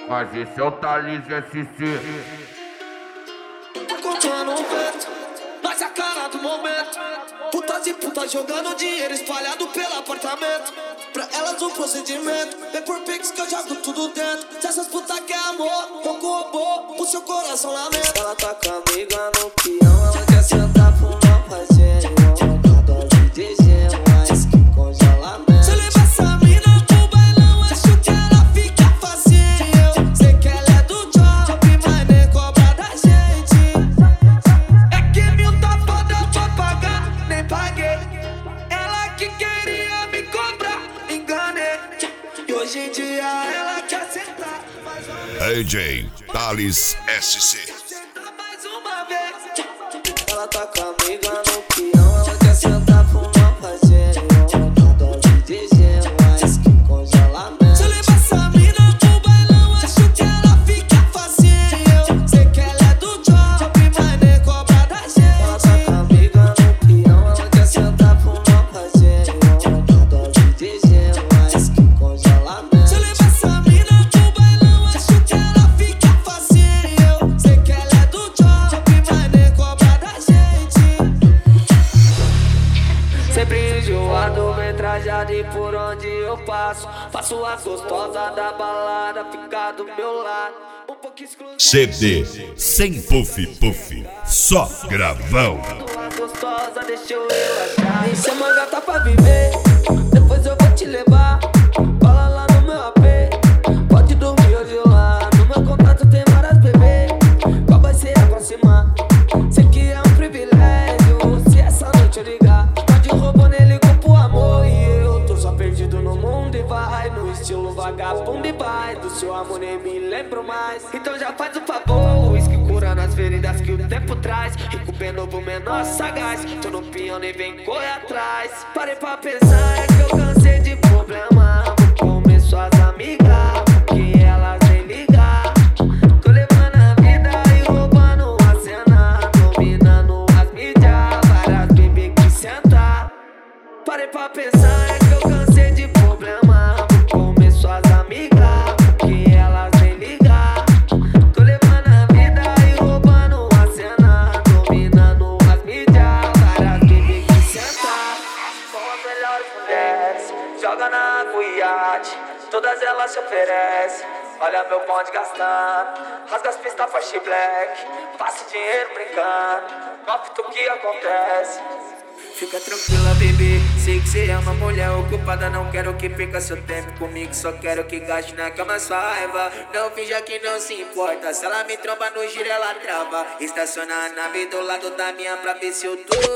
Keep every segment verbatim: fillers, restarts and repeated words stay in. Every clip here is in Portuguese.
Mas esse é o Thales S C. Contando o vento, nós é a cara do momento. Putas e putas jogando dinheiro espalhado pelo apartamento. Pra elas um procedimento, vem por pix que eu jogo tudo dentro. Se essas putas quer amor, eu com robô, o seu coração lamento. Ela tá com a amiga no peão, ela quer sentar pro mal fazer. Ela adora de gelo, mas que congelamento. Se eu levar essa mina pro bailão, acho que ela fica facinho. Eu sei que ela é do job, mas nem cobra da gente. É que mil tá foda pra pagar, nem paguei. Ela que queria me cobrar, enganei. E hoje em dia ela quer sentar mais uma vez. D J Thales S C. Sentar mais uma vez. Ela tá com a amiga no peão, ela quer sentar pro mal fazer. Ela adora de gelo, mas que congelamento. Se eu levar essa mina pro bailão, acho que ela fica facinho. Eu sei que ela é do job, mas nem cobra da gente. Ela tá com a amiga no peão, ela quer sentar pro mal fazer. Ela adora de gelo, mas que congelamento. Se eu levar essa mina pro bailão, acho que ela fica facinho. Eu sei que ela é do job, mas nem cobra da gente. Sempre enjoado, bem trajado e por onde eu passo. Faço a gostosa da balada ficar do meu lado. Um pouco exclusivo. C D sem puff puff, só gravão. A gostosa, deixa eu relaxar. Enche a manga tá pra viver, depois eu vou te levar. Cola lá no meu A P, pode dormir hoje lá. No meu contato tem várias bebês, qual vai ser a próxima? Sei que é um privilégio, se essa noite eu ligar. Pode roubar, nem ligo pro amor. E eu tô só perdido no mundo e vai no estilo vagabundo e vai. Do seu amor nem me lembro mais. Então já faz o favor, uísque curando as feridas que o tempo traz. Rico bem novo, menor sagaz. Tô no peão, nem vem correr atrás. Parei pra pensar, é que eu cansei de problema. Vou comer suas amigas, porque elas nem ligar. Tô levando a vida e roubando a cena, dominando as mídias, várias bebês que sentar. Parei pra pensar, é que eu cansei de problema. Vou comer suas amigas, porque elas nem ligar. Tô levando a vida e roubando a cena, dominando as mídias, várias bebês que sentar. São as melhores mulheres, joga na água e iate, todas elas se oferecem. Olha meu bonde gastando, rasga as pistas Porsche Black, passa dinheiro brincando, nota o que acontece. Fica tranquila, bebê, sei que você é uma mulher ocupada. Não quero que perca seu tempo comigo, só quero que gaste na cama sua raiva. Não finja que não se importa, se ela me tromba no giro ela trava. Estaciona a nave do lado da minha pra ver se eu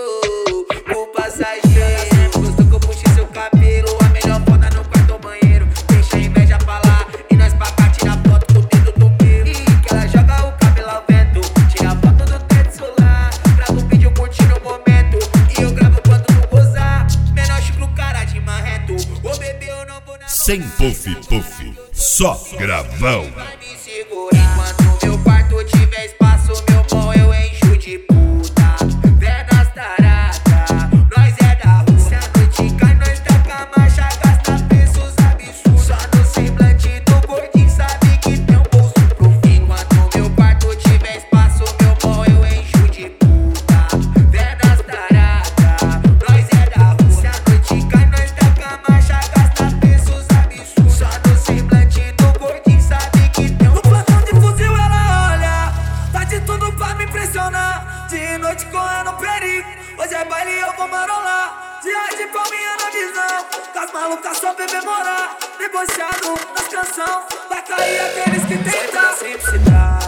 tô o passageiro. Gostou que eu puxe seu cabelo, a melhor foda no quarto ou banheiro. Deixa a inveja pra lá e nós pra cá tira foto com o dedo do pelo. E que ela joga o cabelo ao vento, tira foto do teto solar. Grava um vídeo curtindo o momento e eu gravo quando não gozar. Menor chiclo, cara de marreto. Ô bebê, eu não vou na Sem puff puff, só gravão. vai me segurar. Enquanto meu quarto tiver espaço, meu pão eu encho de puta. Pernas tarada, nós é da rua. Se a noite cai, nós taca a marcha, gasta preços absurdos. Só no semblante do gordinho sabe que tem um bolso profundo. Enquanto meu quarto tiver espaço, meu pão eu encho de puta. Pernas tarada, nós é da rua. Se a noite cai, nós taca a marcha, gasta preços absurdos. Só no semblante do gordinho sabe que tem um. No plantão de fuzil ela olha, tá de tudo pra me impressionar. De noite correndo perigo, hoje é baile e eu vou marolar. Dia de palminha na visão, com as malucas só beber morar. Negociado nas canção, vai cair aqueles que tentam. Sempre se dá.